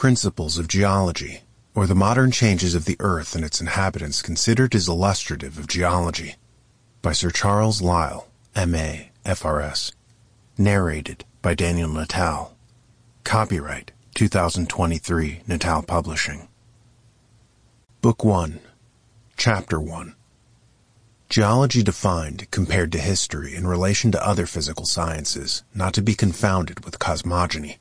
Principles of Geology, or the Modern Changes of the Earth and its Inhabitants Considered as Illustrative of Geology, by Sir Charles Lyell, M.A., F.R.S. Narrated by Daniel Natal. Copyright 2023 Natal Publishing. Book 1, Chapter 1. Geology defined, compared to history in relation to other physical sciences, not to be confounded with cosmogony.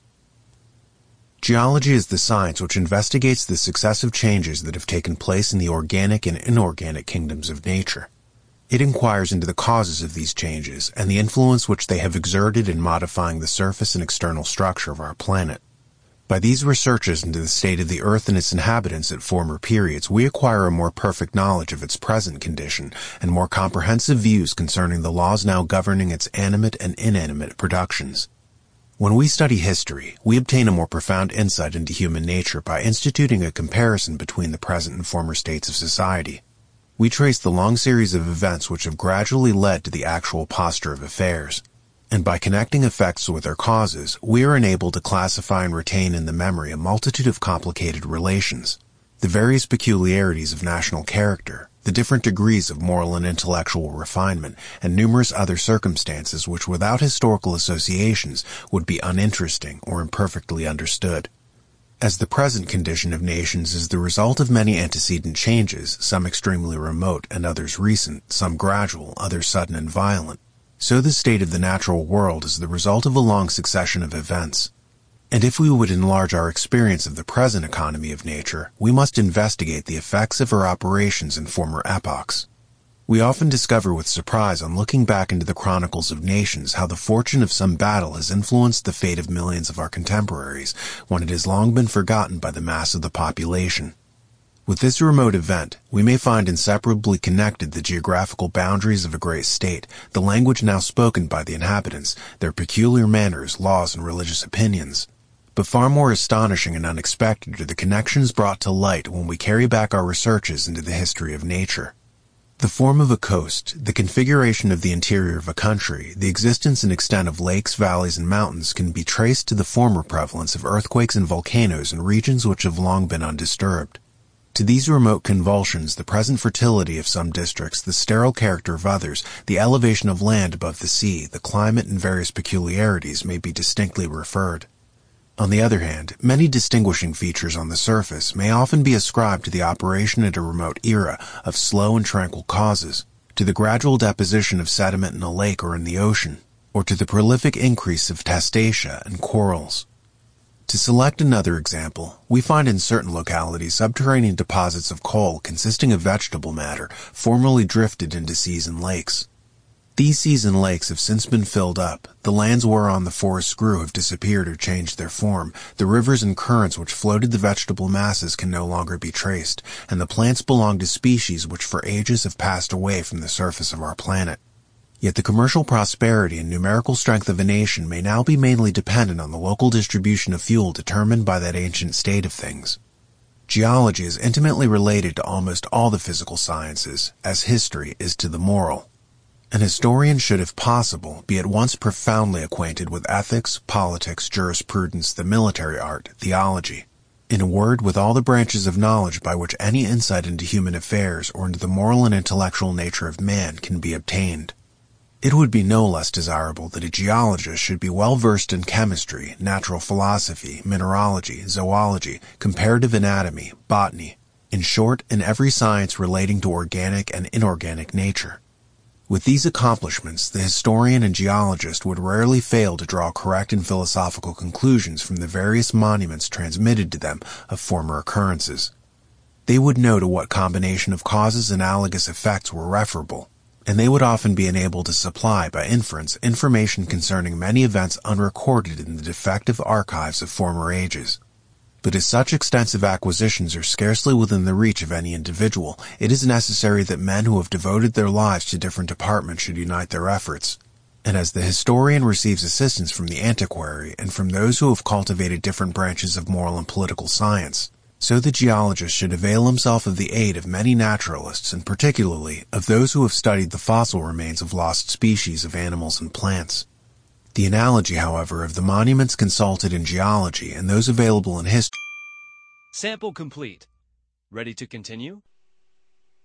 Geology is the science which investigates the successive changes that have taken place in the organic and inorganic kingdoms of nature. It inquires into the causes of these changes and the influence which they have exerted in modifying the surface and external structure of our planet. By these researches into the state of the Earth and its inhabitants at former periods, we acquire a more perfect knowledge of its present condition and more comprehensive views concerning the laws now governing its animate and inanimate productions. When we study history, we obtain a more profound insight into human nature by instituting a comparison between the present and former states of society. We trace the long series of events which have gradually led to the actual posture of affairs, and by connecting effects with their causes, we are enabled to classify and retain in the memory a multitude of complicated relations, the various peculiarities of national character, the different degrees of moral and intellectual refinement, and numerous other circumstances which without historical associations would be uninteresting or imperfectly understood. As the present condition of nations is the result of many antecedent changes, some extremely remote and others recent, some gradual, others sudden and violent, so the state of the natural world is the result of a long succession of events. And if we would enlarge our experience of the present economy of nature, we must investigate the effects of her operations in former epochs. We often discover with surprise on looking back into the chronicles of nations how the fortune of some battle has influenced the fate of millions of our contemporaries, when it has long been forgotten by the mass of the population. With this remote event, we may find inseparably connected the geographical boundaries of a great state, the language now spoken by the inhabitants, their peculiar manners, laws, and religious opinions. But far more astonishing and unexpected are the connections brought to light when we carry back our researches into the history of nature. The form of a coast, the configuration of the interior of a country, the existence and extent of lakes, valleys, and mountains can be traced to the former prevalence of earthquakes and volcanoes in regions which have long been undisturbed. To these remote convulsions, the present fertility of some districts, the sterile character of others, the elevation of land above the sea, the climate, and various peculiarities may be distinctly referred. On the other hand, many distinguishing features on the surface may often be ascribed to the operation at a remote era of slow and tranquil causes, to the gradual deposition of sediment in a lake or in the ocean, or to the prolific increase of testacea and corals. To select another example, we find in certain localities subterranean deposits of coal consisting of vegetable matter formerly drifted into seas and lakes. These seas and lakes have since been filled up, the lands whereon the forests grew have disappeared or changed their form, the rivers and currents which floated the vegetable masses can no longer be traced, and the plants belong to species which for ages have passed away from the surface of our planet. Yet the commercial prosperity and numerical strength of a nation may now be mainly dependent on the local distribution of fuel determined by that ancient state of things. Geology is intimately related to almost all the physical sciences, as history is to the moral. An historian should, if possible, be at once profoundly acquainted with ethics, politics, jurisprudence, the military art, theology. In a word, with all the branches of knowledge by which any insight into human affairs or into the moral and intellectual nature of man can be obtained. It would be no less desirable that a geologist should be well versed in chemistry, natural philosophy, mineralogy, zoology, comparative anatomy, botany, in short, in every science relating to organic and inorganic nature. With these accomplishments, the historian and geologist would rarely fail to draw correct and philosophical conclusions from the various monuments transmitted to them of former occurrences. They would know to what combination of causes analogous effects were referable, and they would often be enabled to supply, by inference, information concerning many events unrecorded in the defective archives of former ages. But as such extensive acquisitions are scarcely within the reach of any individual, it is necessary that men who have devoted their lives to different departments should unite their efforts. And as the historian receives assistance from the antiquary and from those who have cultivated different branches of moral and political science, so the geologist should avail himself of the aid of many naturalists, and particularly of those who have studied the fossil remains of lost species of animals and plants. The analogy, however, of the monuments consulted in geology and those available in history Sample complete. Ready to continue?